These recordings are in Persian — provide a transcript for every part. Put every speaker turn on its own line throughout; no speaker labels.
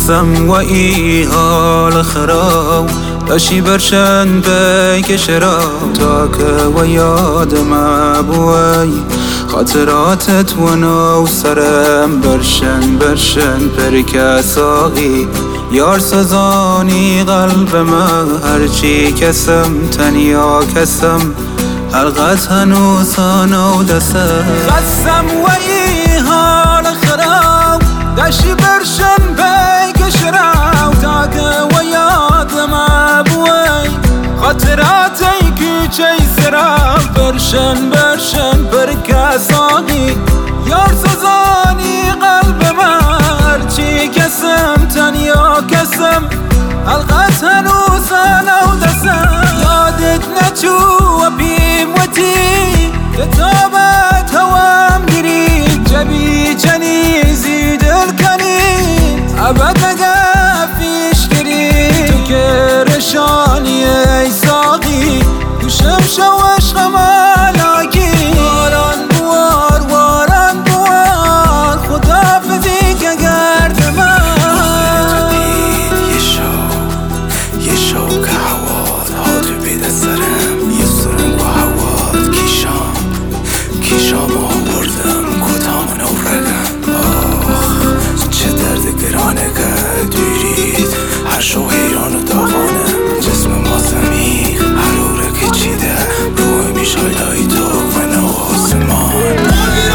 خستم و ای حال خراب داشتی برشن بکشرا تا که و یادم ابوی خاطراتت و نو سرم برشن پر کساقی یار سزانی قلب من هرچی کسم تنیا کسم حلقت هنوز آنو دستم
خستم و ای حال خراب داشتی برشن بکشرا تا که و یادم ابوی خاطراتی کوچه سرا برشن پر کسانی یار سزانی قلب من هرچی کسم تنیا کسم حلقت هنوز آنو دستم یادت نچو و بیموتی کتابت هوام گیرید جبی جنیزی دل کنید ابد نگفیش گیرید تو که رشانی ای ساقی گوشم شوش غمالاکی واران بوار خدافزی که گرد من
یه شو که هواد حاضر بیده سرم یه سرنگ و هواد کیشام آوردم کتام نورگم آخ چه درد گرانه که دیرید هر شو حیران و داغانه جسم ما زمین هر اوره که چیده روی میشایدایی تو و نو آسمان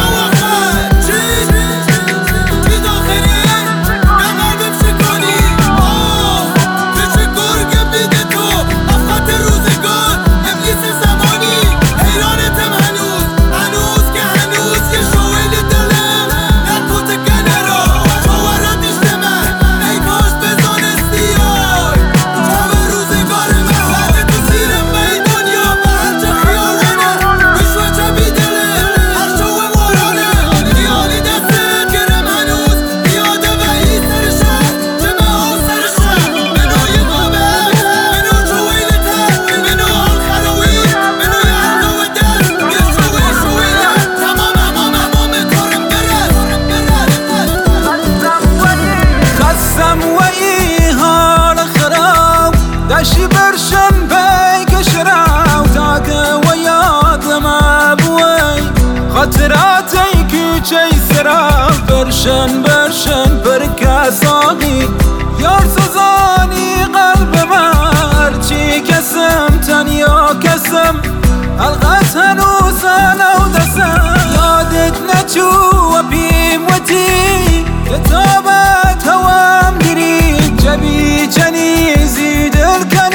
داشتی برشن بکشرا تا که و یادم ابوی خاطراتی کوچه سرا برشن پر کسانی یار سزانی قلب من هرچی کسم تنیا کسم حلقت هنوز آنو دستم یادت نچو و بیموتی کتابت هوام گیرید جبی جنیزی دل کنید